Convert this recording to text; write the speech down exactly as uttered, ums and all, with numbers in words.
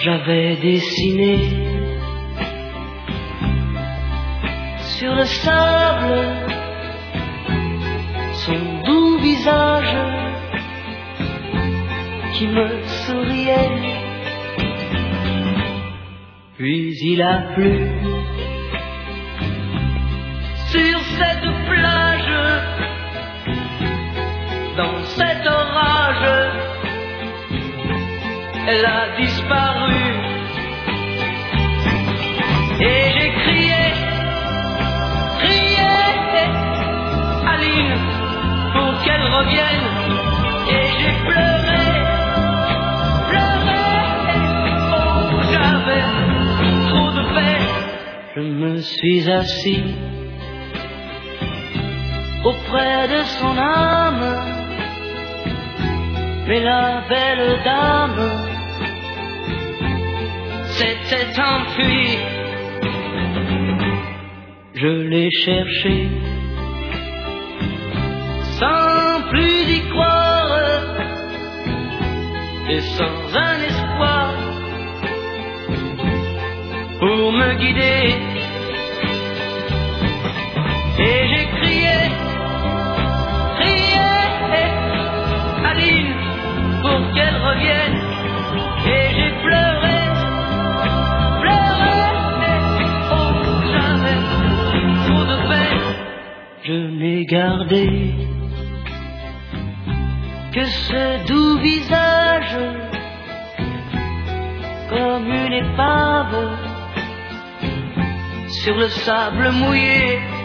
j'avais dessiné sur le sable son doux visage qui me souriait. Puis il a plu sur cette plage, dans cet orage, elle a disparu. Et j'ai crié, crié, Aline, pour qu'elle revienne. Et j'ai pleuré, pleuré, oh j'avais trop de peine. Je me suis assis auprès de son âme, mais la belle dame s'était enfuie. Je l'ai cherchée sans plus y croire et sans un espoir pour me guider. Et j'ai crié, crié, Aline, pour qu'elle revienne. Et j'ai pleuré, pleuré, oh j'avais trop de peine. Je n'ai gardé que ce doux visage comme une épave sur le sable mouillé.